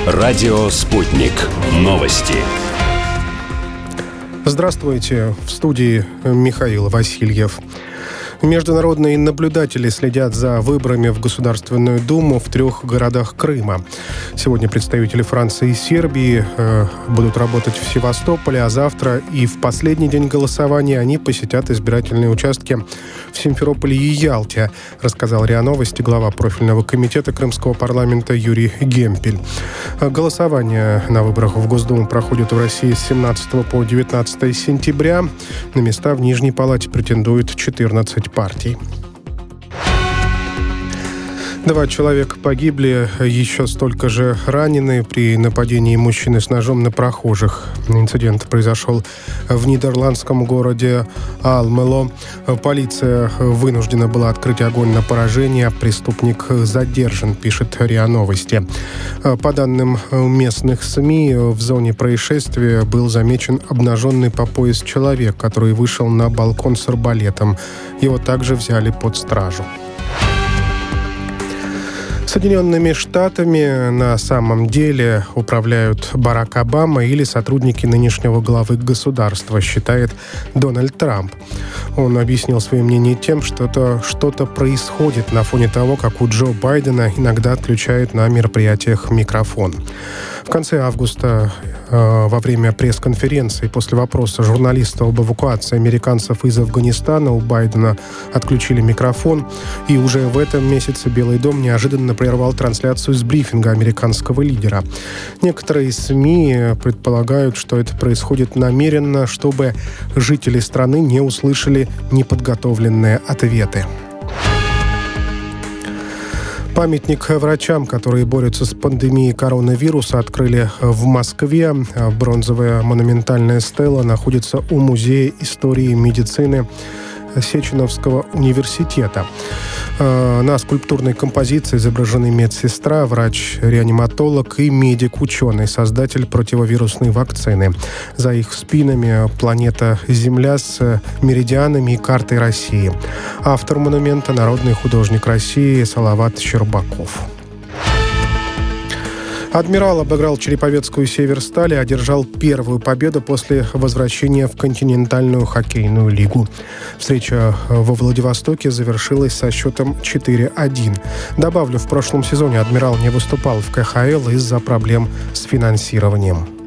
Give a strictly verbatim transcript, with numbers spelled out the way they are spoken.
Радио «Спутник». Новости. Здравствуйте. В студии Михаил Васильев. Международные наблюдатели следят за выборами в Государственную Думу в трех городах Крыма. Сегодня представители Франции и Сербии э, будут работать в Севастополе, а завтра и в последний день голосования они посетят избирательные участки в Симферополе и Ялте, рассказал РИА Новости глава профильного комитета Крымского парламента Юрий Гемпель. Голосование на выборах в Госдуму проходит в России с семнадцатого по девятнадцатое сентября. На места в Нижней Палате претендуют четырнадцать партий. Два человека погибли, еще столько же ранены при нападении мужчины с ножом на прохожих. Инцидент произошел в нидерландском городе Алмело. Полиция вынуждена была открыть огонь на поражение. Преступник задержан, пишет РИА Новости. По данным местных СМИ, в зоне происшествия был замечен обнаженный по пояс человек, который вышел на балкон с арбалетом. Его также взяли под стражу. Соединенными Штатами на самом деле управляют Барак Обама или сотрудники нынешнего главы государства, считает Дональд Трамп. Он объяснил свое мнение тем, что это что-то происходит на фоне того, как у Джо Байдена иногда отключают на мероприятиях микрофон. В конце августа э, во время пресс-конференции после вопроса журналиста об эвакуации американцев из Афганистана у Байдена отключили микрофон, и уже в этом месяце Белый дом неожиданно прервал трансляцию с брифинга американского лидера. Некоторые СМИ предполагают, что это происходит намеренно, чтобы жители страны не услышали неподготовленные ответы. Памятник врачам, которые борются с пандемией коронавируса, открыли в Москве. Бронзовая монументальная стела находится у Музея истории и медицины Сеченовского университета. На скульптурной композиции изображены медсестра, врач-реаниматолог и медик-ученый, создатель противовирусной вакцины. За их спинами планета Земля с меридианами и картой России. Автор монумента – народный художник России Салават Щербаков. «Адмирал» обыграл Череповецкую «Северсталь» и одержал первую победу после возвращения в континентальную хоккейную лигу. Встреча во Владивостоке завершилась со счетом четыре один. Добавлю, в прошлом сезоне «Адмирал» не выступал в ка ха эл из-за проблем с финансированием.